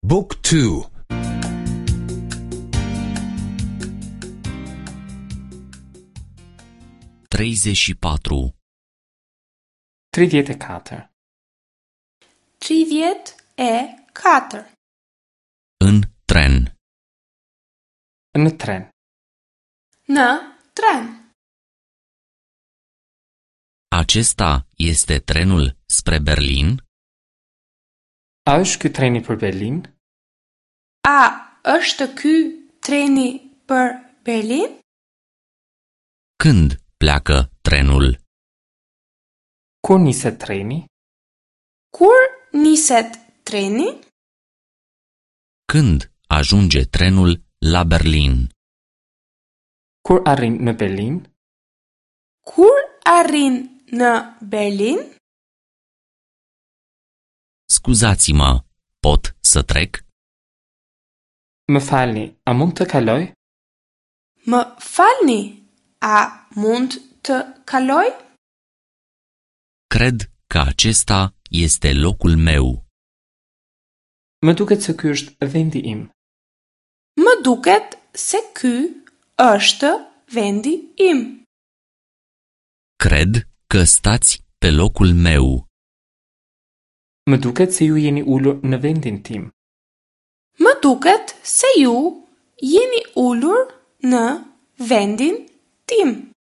Book 2. 34. 34. 34. În tren. Në tren. Në tren. Acesta este trenul spre Berlin? A është ky treni për Berlin? A është ky treni për Berlin? Când pleacă trenul? Kur niset treni? Kur niset treni? Când ajunge trenul la Berlin? Kur arrin në Berlin? Kur arrin në Berlin? Scuzați-mă, pot să trec? Më falni, a mund të kaloj? Më falni, a mund të kaloj? Cred că acesta este locul meu. Më duket se ky është vendi im. Më duket se ky është vendi im. Cred că stați pe locul meu. Më duket se ju jeni ulur në vendin tim. Më duket se ju jeni ulur në vendin tim.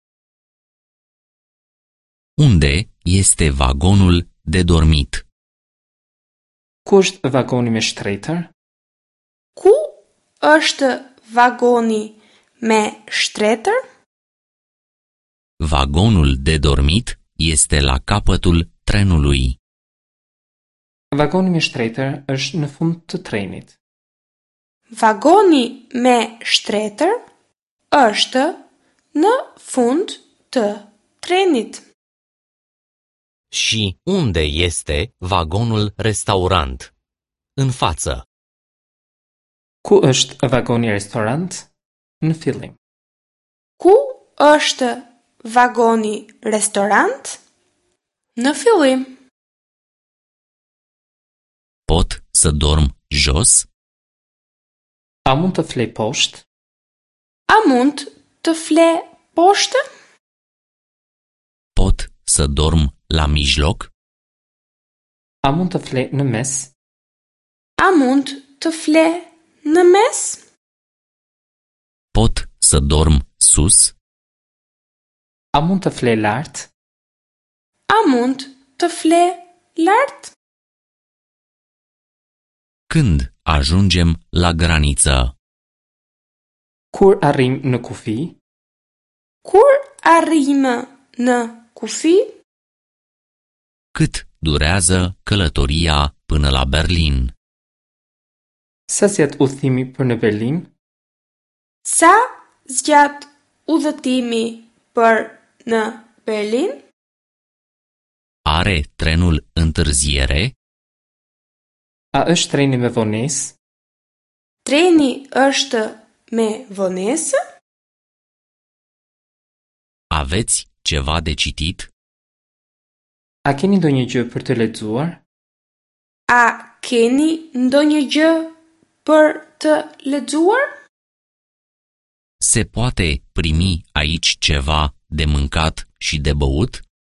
Unde este vagonul de dormit? Ku është vagoni me shtretër? Ku është vagoni me shtretër? Vagonul de dormit este la capătul trenului. Vagoni me shtretër është në fund të trenit. Vagoni me shtretër është në fund të trenit. Și unde este vagonul restaurant? În față. Ku është vagoni restorant? Në fillim. Ku është vagoni restorant? Në fillim. Pot să dorm jos? A mund të flej poshtë? A mund të fle poshtë? Pot să dorm la mijloc? A mund të flej në mes? A mund të fle në mes? Pot să dorm sus? A mund të flej lart? A mund të fle lart? Când ajungem la graniță? Kur arrim në kufi? Kur arrim në kufi? Cât durează călătoria până la Berlin? Sa zgjat udhëtimi për në Berlin? Sa zgjat udhëtimi për në Berlin? Are trenul întârziere? A është treni me vonesë? Treni është me vonesë? Aveți ceva de citit? A keni ndonjë gjë për të lexuar? A keni ndonjë gjë për të lexuar? Se poate primi aici ceva de mâncat și de băut?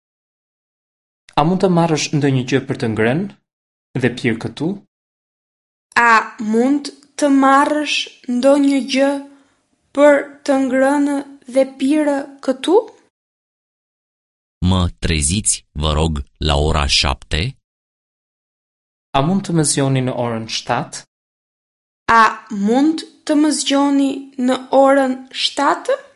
A mund të marrësh ndonjë gjë për të ngrënë dhe pirë këtu? A mund të marrësh ndonjë gjë për të ngrënë dhe pirë këtu? Mă treziți, vă rog, la ora 7? A mund të më zgjoni në orën 7? A mund të më zgjoni në orën 7?